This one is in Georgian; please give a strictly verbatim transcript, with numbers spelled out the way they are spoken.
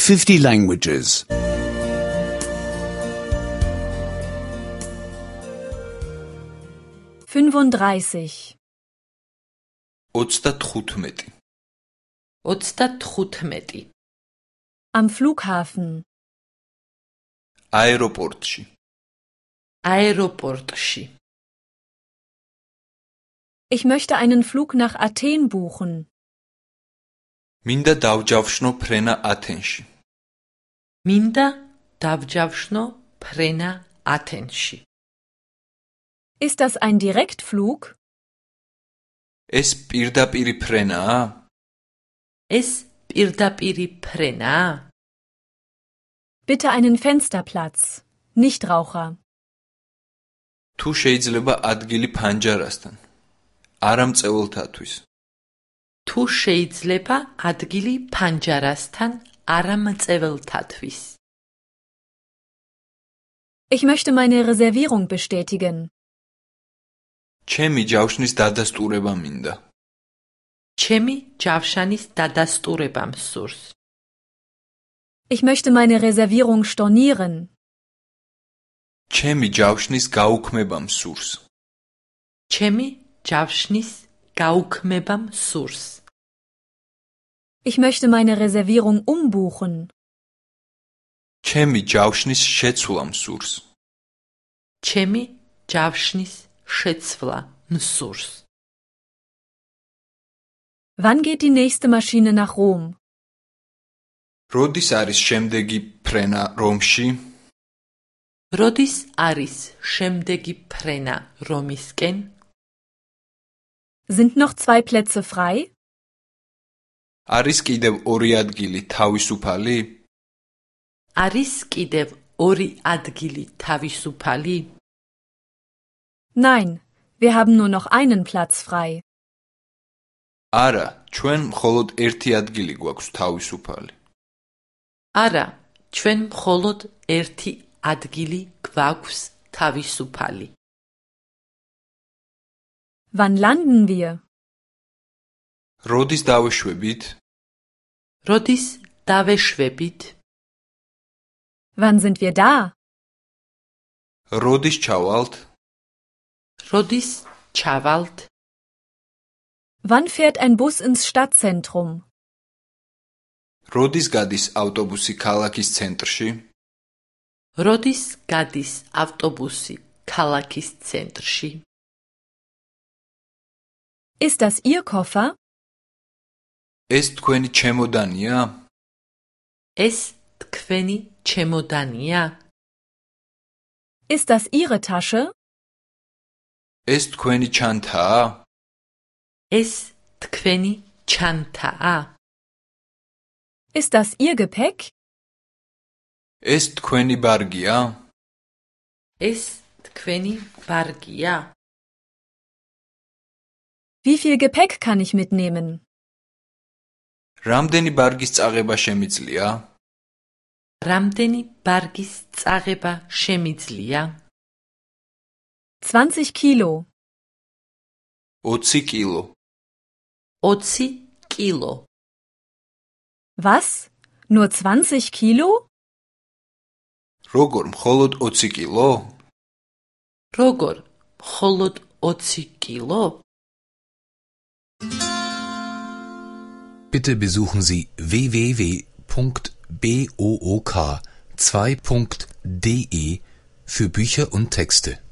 fifty languages. fünfunddreißig. ოცდათხუთმეტი. ოცდათხუთმეტი. Am Flughafen. აეროპორტში. აეროპორტში. Ich möchte einen Flug nach Athen buchen. მინდა დავჯავშნო ფრენა ათენში. მინდა დავჯავშნო ფრენა ათენში. Ist das ein Direktflug? ეს პირდაპირი ფრენაა? ეს პირდაპირი ფრენაა? Bitte einen Fensterplatz. Nichtraucher. თუ შეიძლება ადგილი ფანჯარასთან. არა მწეველთათვის. თუ შეიძლება ადგილი ფანჯარასთან არა მწეველთათვის. Ich möchte meine Reservierung bestätigen. ჩემი ჯავშნის დადასტურება მინდა. ჩემი ჯავშანის დადასტურება მსურს. Ich möchte meine Reservierung stornieren. ჩემი ჯავშნის გაუქმება მსურს. ჩემი ჯავშნის გაუქმება მსურს. Ich möchte meine Reservierung umbuchen. ჩემი ჯავშნის შეცვლა მსურს. ჩემი ჯავშნის შეცვლა მსურს. Wann geht die nächste Maschine nach Rom? როდის არის შემდეგი ფრენა რომში? როდის არის შემდეგი ფრენა რომისკენ? Sind noch zwei Plätze frei? არის კიდევ ორი ადგილი თავისუფალი? არის კიდევ ორი ადგილი თავისუფალი? Nein, wir haben nur noch einen Platz frei. არა, ჩვენ მხოლოდ ერთი ადგილი გვაქვს თავისუფალი. არა, ჩვენ მხოლოდ ერთი ადგილი გვაქვს თავისუფალი. Wann landen wir? როდის დავეშვებით? როდის დავეშვებით? Wann sind wir da? როდის ჩავალთ? როდის ჩავალთ? Wann fährt ein Bus ins Stadtzentrum? როდის გადის ავტობუსი ქალაქის ცენტრში? როდის გადის ავტობუსი ქალაქის ცენტრში? Ist das Ihr Koffer? ეს თქვენი ჩემოდანია? ეს თქვენი ჩემოდანია? Ist das Ihre Tasche? ეს თქვენი ჩანთაა? ეს თქვენი ჩანთაა? Ist das Ihr Gepäck? ეს თქვენი ბარგია? ეს თქვენი ბარგია? Wie viel Gepäck kann ich mitnehmen? რამდენი ბარგის წაღება შემიძლია? რამდენი ბარგის წაღება შემიძლია? zwanzig Kilo. ოცი კილო. ოცი კილო. Was? Nur zwanzig Kilo? როგორ მხოლოდ ოცი კილო? როგორ მხოლოდ ოცი კილო? Bitte besuchen Sie w w w punkt book zwei punkt de für Bücher und Texte.